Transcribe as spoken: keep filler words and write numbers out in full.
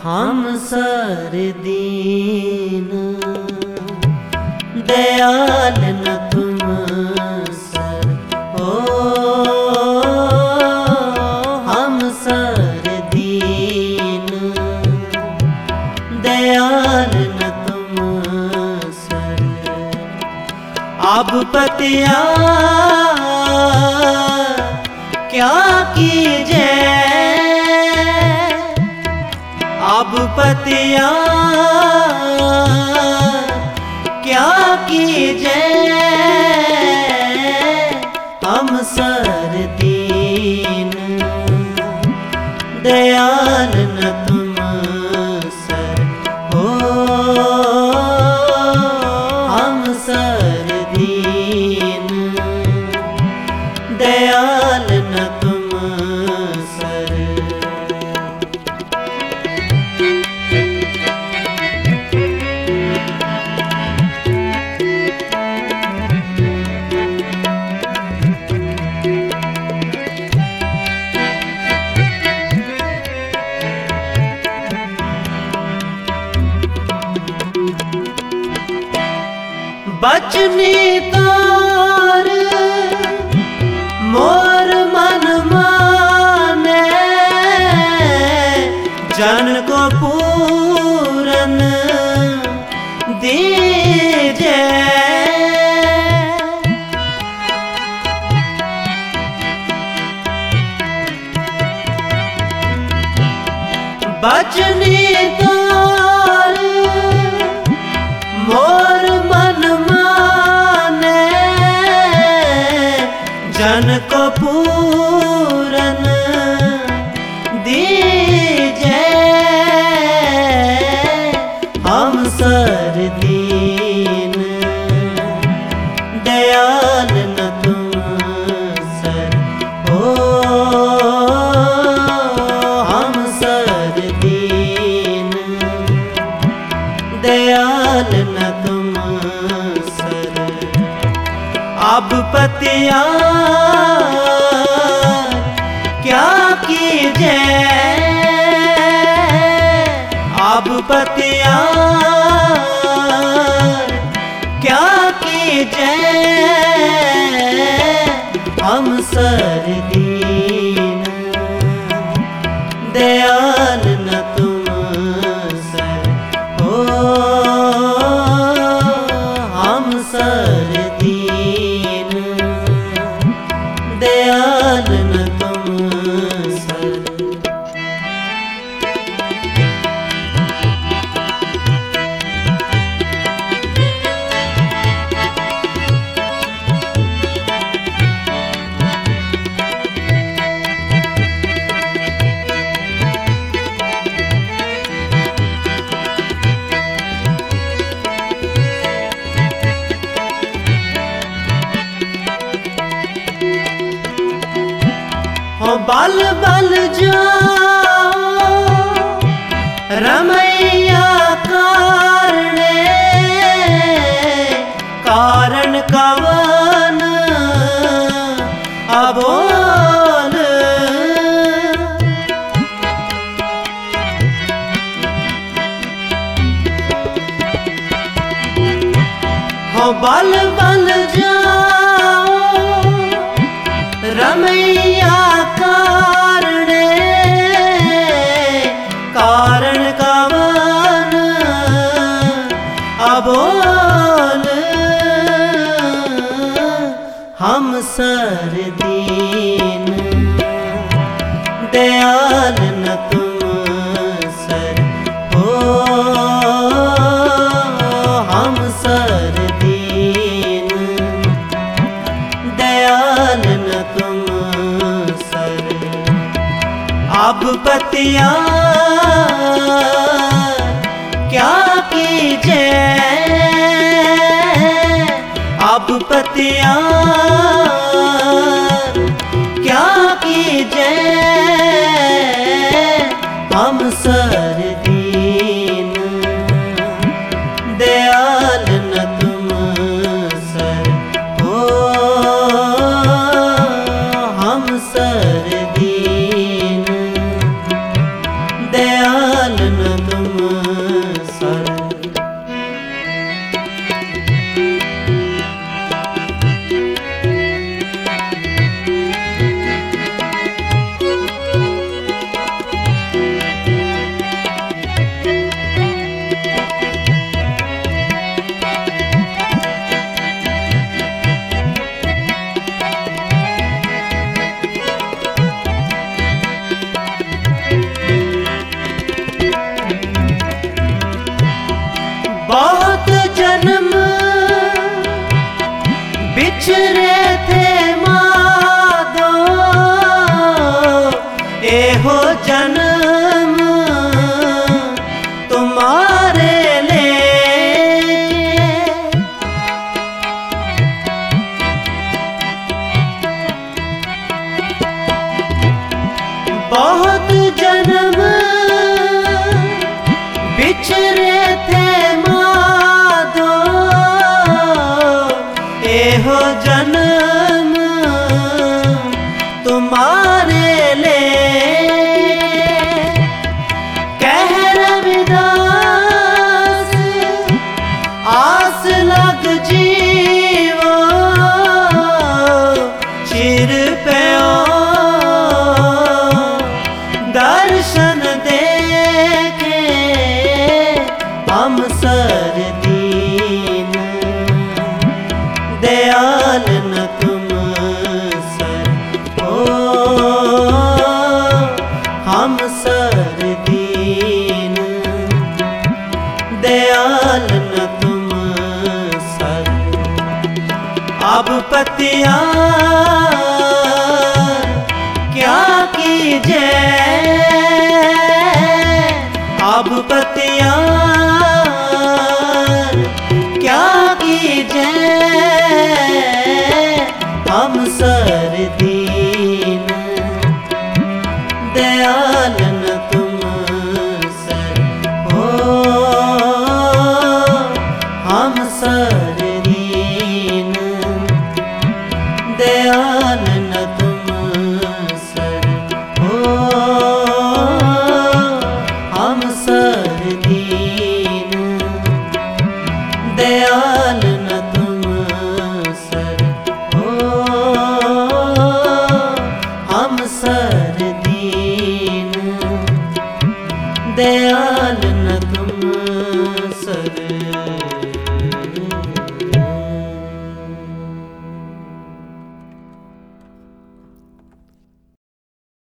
हम सरदीन दयाल न तुम सर हो। हम सरदीन दयाल न तुम सर। अब पतिया क्या कीजे, अब पतिया क्या कीजे। हम सरदीन दयाल न तुम सर हो। हम सरदीन दयाल न तुम सर। बचनी तार मोर मन माने, जन को पूरन दीजे। बचनी तार मोर मन माने, जन को पूरन दीजे। हम सरदीन दयाल न तुम सर हो। हम सरदीन दयाल न तुम सर। अब पतिया क्या कीजे, अब पतिया क्या कीजे। हम सरदीन दयाल न तुम सर हो। हम सरदीन दयाल न तुम सर। हो बल बल जाओ रमैया कारणे, कारण कवन अबोल। हो बल बल जाओ रमैया कारणे, कारण कवन अबोल। हम सरदीन दयाल न तुम सर हो। हम सरदीन दयाल न तुम सर। अब पतिया क्या कीजे, अब पतिया क्या कीजे। हम सरदीन दयाल न तुम सर हो। हम सरदीन दयाल न जन्म बिछरे थे माधो, एहो जन्म तुम्हारे लेके। बहुत जन्म बिछरे थे माधो, एहो जन्म तुम्हारे लेके। कह रविदास आस लग जीवो, चिर प्यो दर्शन देखे हम सर दीन। दयाल न तुम सर हो, हम सर दीन। दयाल न तुम सर। अब पतिया क्या कीजे, अब पतिया क्या कीजे हम सर दीन। दयाल न तुम सर हो, हम सर दीन। दयाल न तुम सर हो, हम सर दीन। दयाल न तुम सर हो, हम सर दीन। दयाल